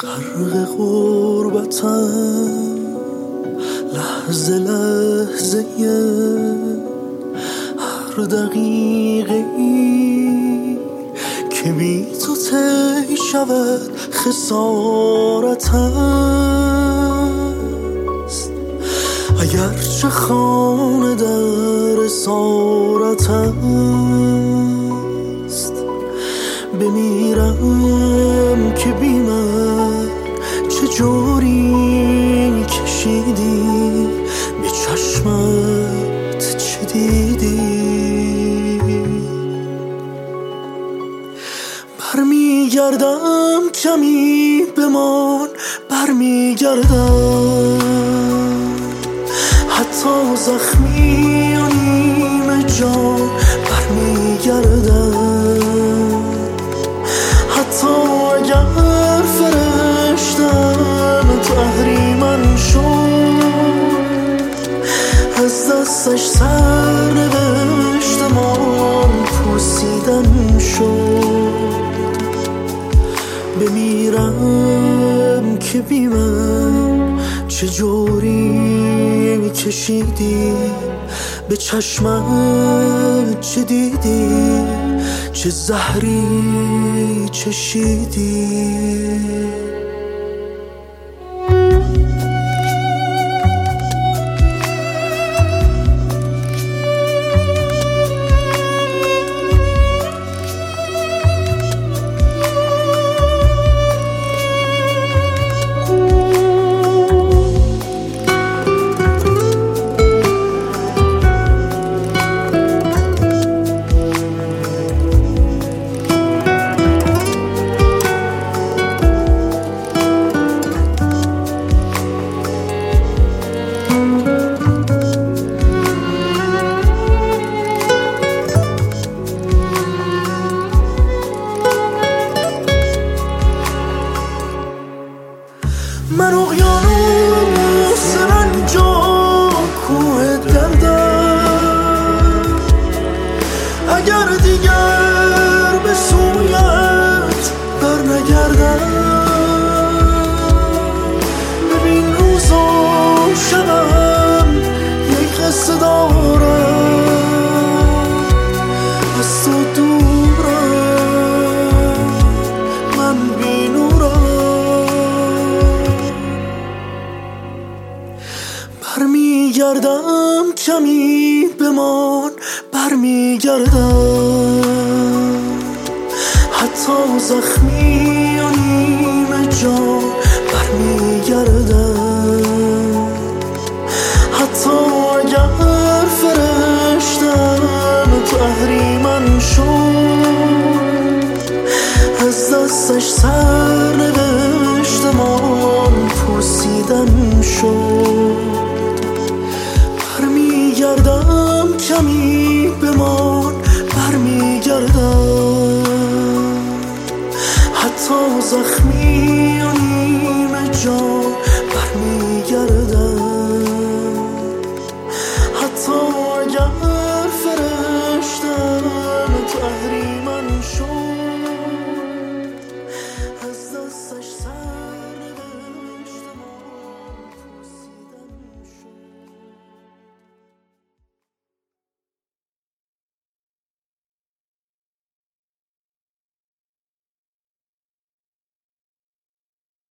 غرق غربتم لحظه لحظه هر دقیقه ای که بی تو طی شود خسارت است. اگرچه خانه در اسارت است، بمیرم که بی من چه جوری کشیدی، به چشمت چه دیدی. برمیگردم کمی بمان، برمیگردم حتی زخمی و نیمه جان، برمیگردم حتی اگر فرشتم تحریمم شد، از دستش سرنوشتمان پوسیدن شد. بمیرم که بی من چه جوری کشیدی، به چشمت چه دیدی، چه زهری چشیدی. من اقیانوس رنجا کوه دردم، اگر دیگر به سویت برنگردم. ببین روز و شبم یک قصه دارم، از تو دورم من بی نورم. برمیگردم کمی بمان، برمیگردم حتی زخمی و نیمه جان، برمیگردم حتی اگر فرشتم تحریمم شد، از دستش سرنوشتمان پوسیدن شد. برمیگردم کمی بمان، برمیگردم حتی زخمی و نیمه جان،